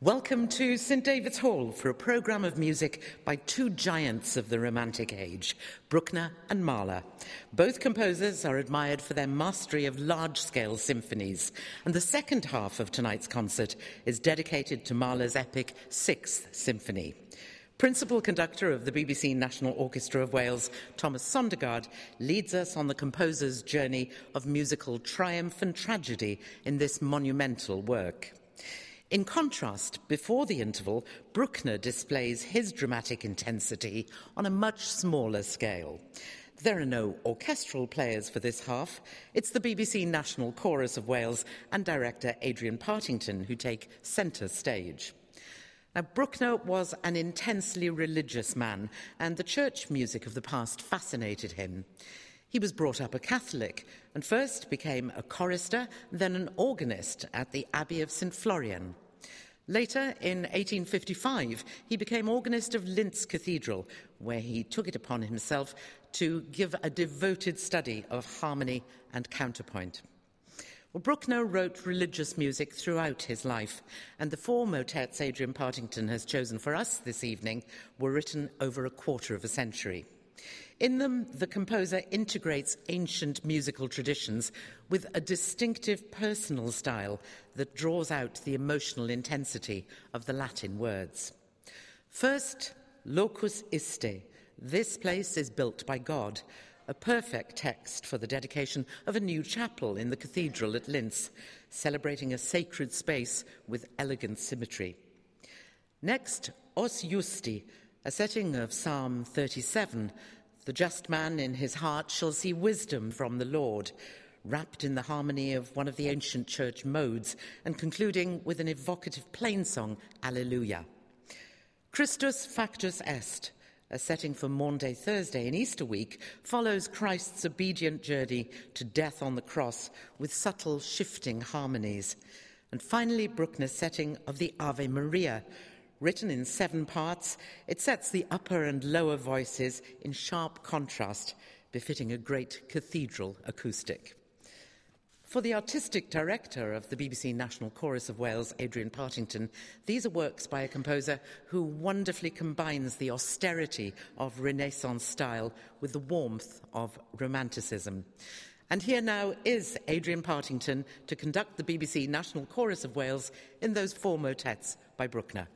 Welcome to St David's Hall for a programme of music by two giants of the Romantic age, Bruckner and Mahler. Both composers are admired for their mastery of large-scale symphonies, and the second half of tonight's concert is dedicated to Mahler's epic Sixth Symphony. Principal conductor of the BBC National Orchestra of Wales, Thomas Sondergaard, leads us on the composer's journey of musical triumph and tragedy in this monumental work. In contrast, before the interval, Bruckner displays his dramatic intensity on a much smaller scale. There are no orchestral players for this half. It's the BBC National Chorus of Wales and director Adrian Partington who take centre stage. Now, Bruckner was an intensely religious man, and the church music of the past fascinated him. He was brought up a Catholic and first became a chorister, then an organist at the Abbey of St Florian. Later, in 1855, he became organist of Linz Cathedral, where he took it upon himself to give a devoted study of harmony and counterpoint. Well, Bruckner wrote religious music throughout his life, and the four motets Adrian Partington has chosen for us this evening were written over a quarter of a century. In them, the composer integrates ancient musical traditions with a distinctive personal style that draws out the emotional intensity of the Latin words. First, locus iste. This place is built by God, a perfect text for the dedication of a new chapel in the cathedral at Linz, celebrating a sacred space with elegant symmetry. Next, os justi, a setting of Psalm 37. The just man in his heart shall see wisdom from the Lord, wrapped in the harmony of one of the ancient church modes and concluding with an evocative plain song, Alleluia. Christus factus est, a setting for Maundy Thursday in Easter week, follows Christ's obedient journey to death on the cross with subtle shifting harmonies. And finally, Bruckner's setting of the Ave Maria. Written in 7 parts, it sets the upper and lower voices in sharp contrast, befitting a great cathedral acoustic. For the artistic director of the BBC National Chorus of Wales, Adrian Partington, these are works by a composer who wonderfully combines the austerity of Renaissance style with the warmth of Romanticism. And here now is Adrian Partington to conduct the BBC National Chorus of Wales in those 4 motets by Bruckner.